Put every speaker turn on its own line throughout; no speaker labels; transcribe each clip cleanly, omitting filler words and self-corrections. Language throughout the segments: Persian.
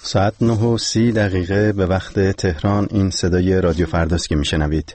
ساعت 9:30 به وقت تهران. این صدای رادیو فرداست که میشنوید.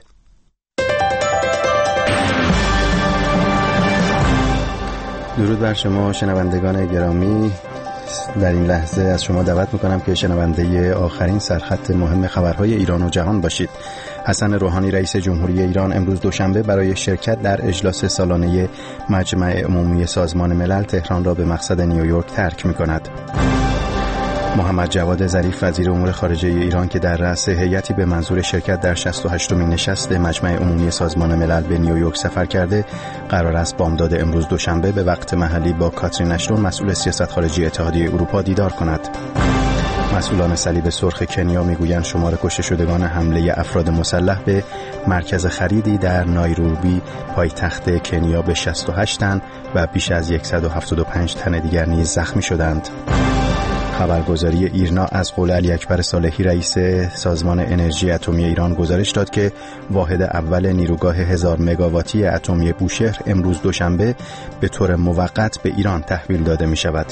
درود بر شما شنوندگان گرامی. در این لحظه از شما دعوت میکنم که شنونده آخرین سرخط مهم خبرهای ایران و جهان باشید. حسن روحانی رئیس جمهوری ایران امروز دوشنبه برای شرکت در اجلاس سالانه مجمع عمومی سازمان ملل تهران را به مقصد نیویورک ترک میکند. محمد جواد ظریف وزیر امور خارجه ایران که در رأس هیئتی به منظور شرکت در 68مین نشست مجمع عمومی سازمان ملل به نیویورک سفر کرده، قرار است بامداد امروز دوشنبه به وقت محلی با کاترین اشتون مسئول سیاست خارجی اتحادیه اروپا دیدار کند. مسئولان صلیب سرخ کنیا میگویند شمار کشته شدگان حمله افراد مسلح به مرکز خریدی در نایروبی پایتخت کنیا به 68 تن و بیش از 175 تن دیگر نیز زخمی شدند. خبرگزاری ایرنا از قول علی اکبر صالحی رئیس سازمان انرژی اتمی ایران گزارش داد که واحد اول نیروگاه 1000 مگاواتی اتمی بوشهر امروز دوشنبه به طور موقت به ایران تحویل داده می شود.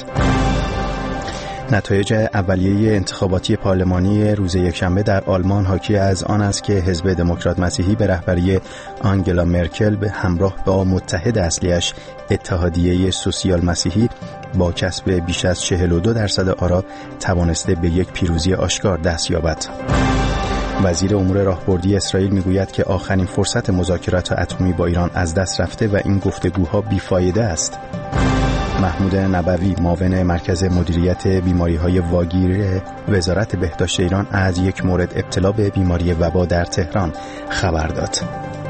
نتایج اولیه انتخاباتی پارلمانی روز یکشنبه در آلمان حاکی از آن است که حزب دموکرات مسیحی به رهبری آنگلا مرکل به همراه با متحد اصلیش اتحادیه سوسیال مسیحی با کسب بیش از 42% آرا توانسته به یک پیروزی آشکار دست یابد. وزیر امور راهبردی اسرائیل میگوید که آخرین فرصت مذاکرات اتمی با ایران از دست رفته و این گفتگوها بیفایده است. محمود نبوی معاون مرکز مدیریت بیماری‌های واگیر وزارت بهداشت ایران از یک مورد ابتلا به بیماری وبا در تهران خبر داد.